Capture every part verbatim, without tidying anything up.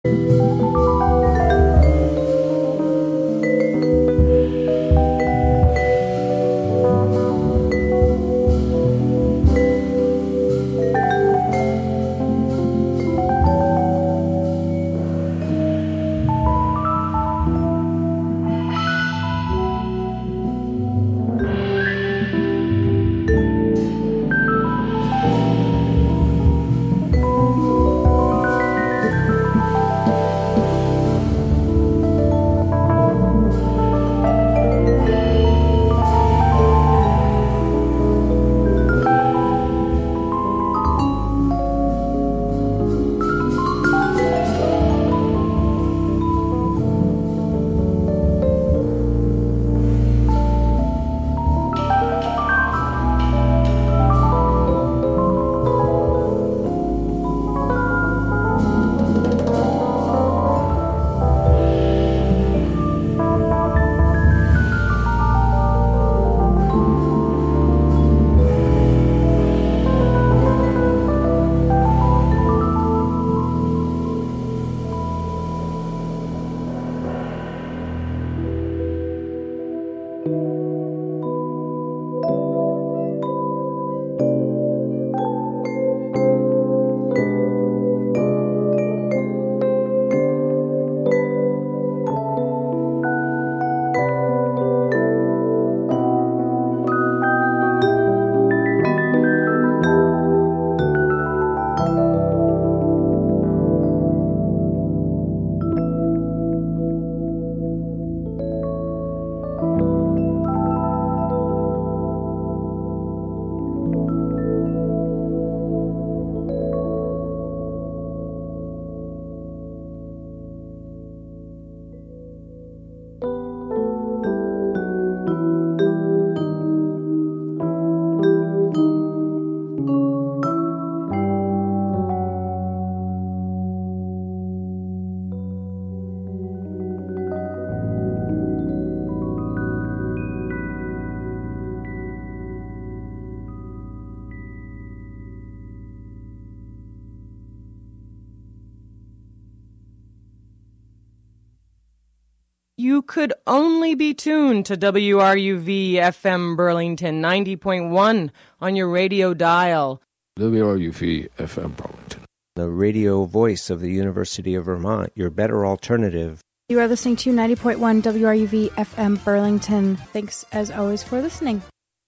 You could only be tuned to W R U V F M Burlington ninety point one on your radio dial. W R U V F M Burlington, the radio voice of the University of Vermont, your better alternative. You are listening to ninety point one W R U V F M Burlington. Thanks, as always, for listening.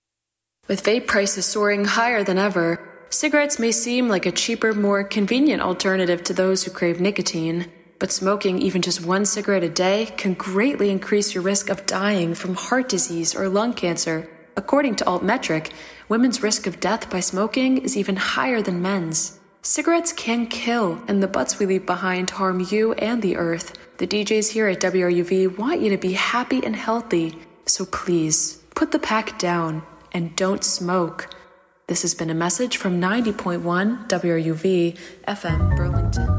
With vape prices soaring higher than ever, cigarettes may seem like a cheaper, more convenient alternative to those who crave nicotine. But smoking even just one cigarette a day can greatly increase your risk of dying from heart disease or lung cancer. According to Altmetric, women's risk of death by smoking is even higher than men's. Cigarettes can kill, and the butts we leave behind harm you and the earth. The D Js here at W R U V want you to be happy and healthy, so please, put the pack down and don't smoke. This has been a message from ninety point one W R U V F M Burlington.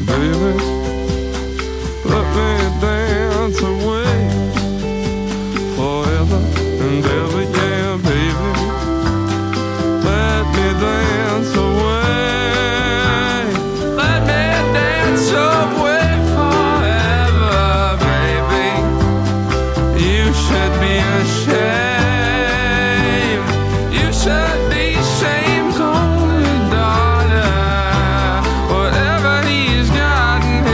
baby, let me dance away forever and ever, yeah, baby, let me dance away, let me dance away forever, baby, you should be ashamed, you should be shame's only daughter, whatever he's got in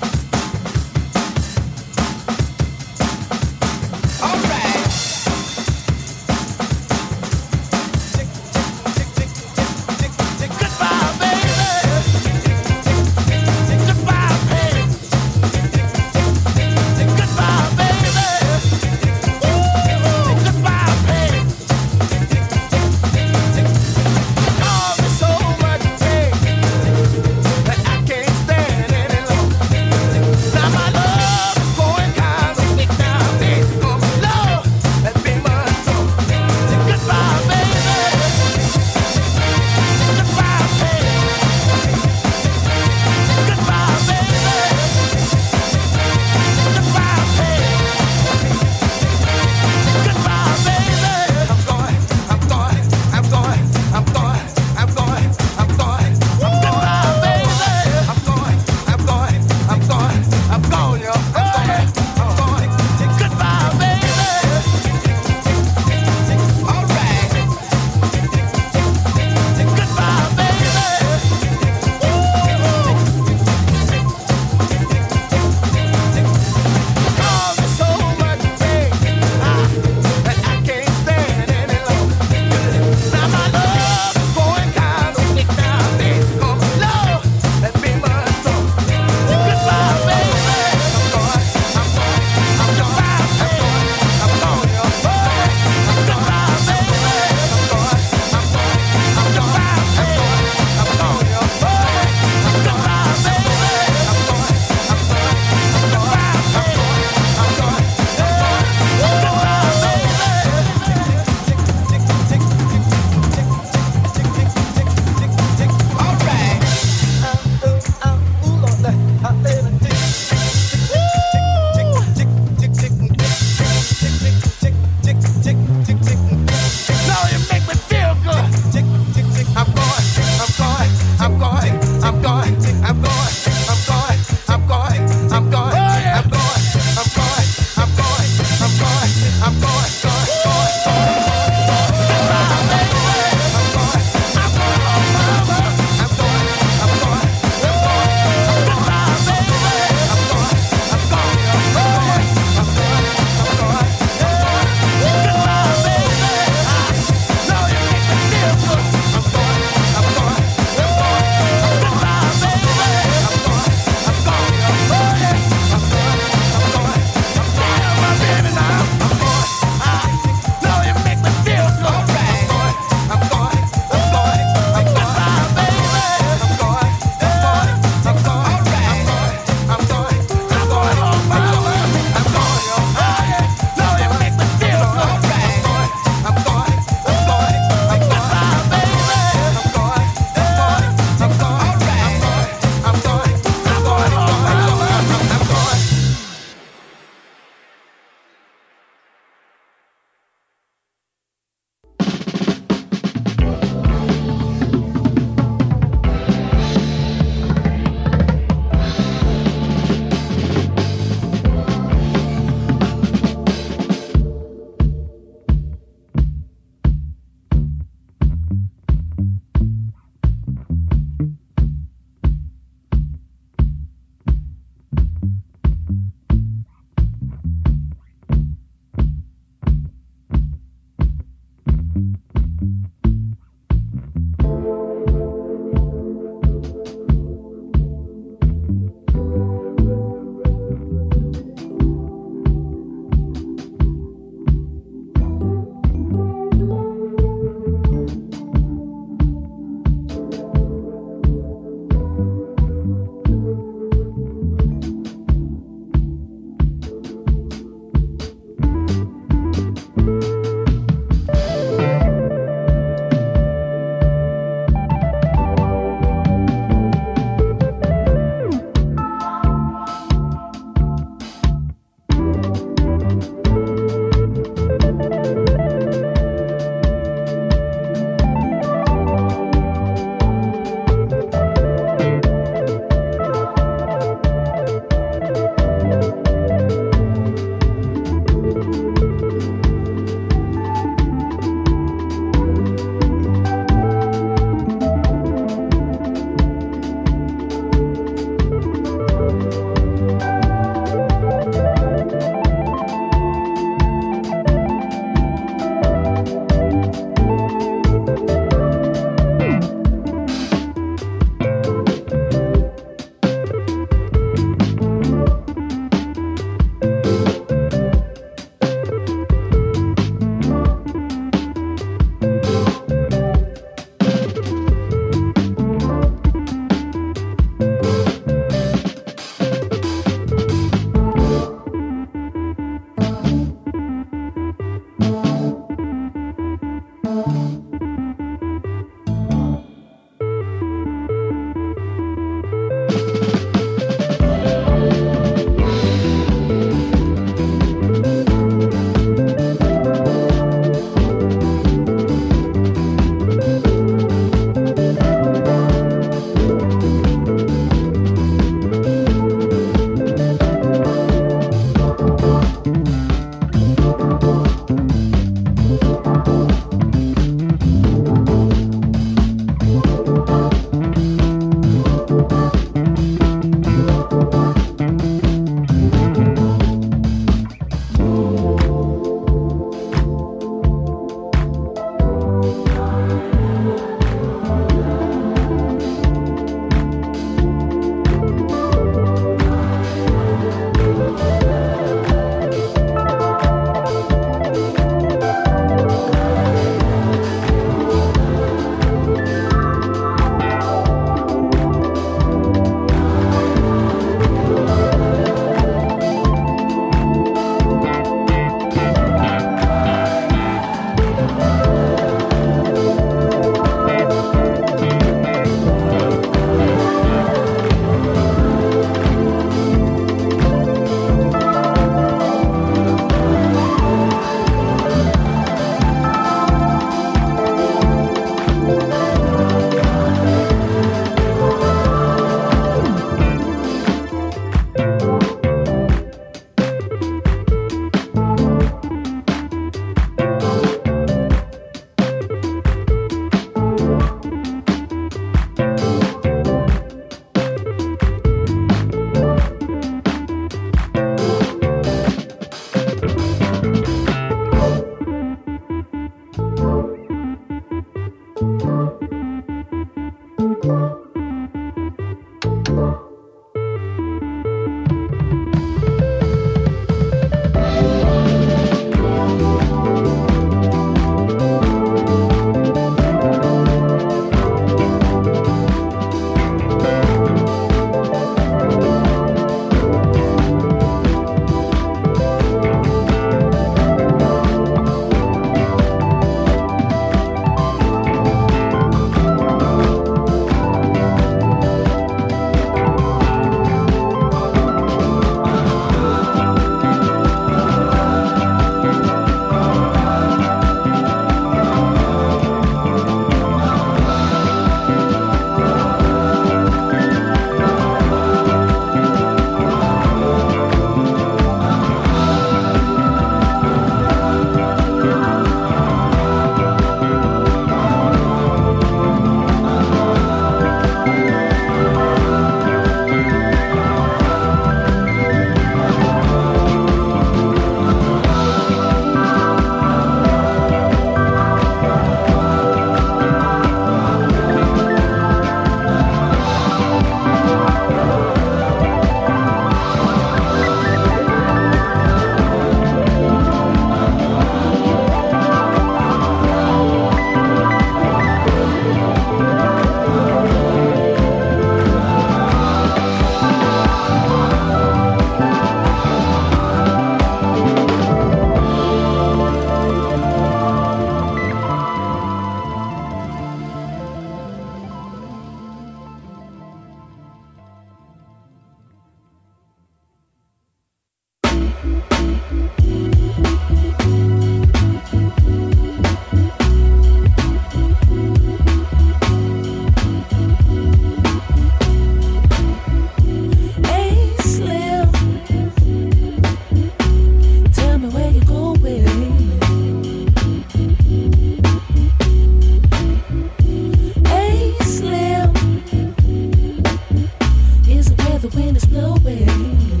the wind is blowing.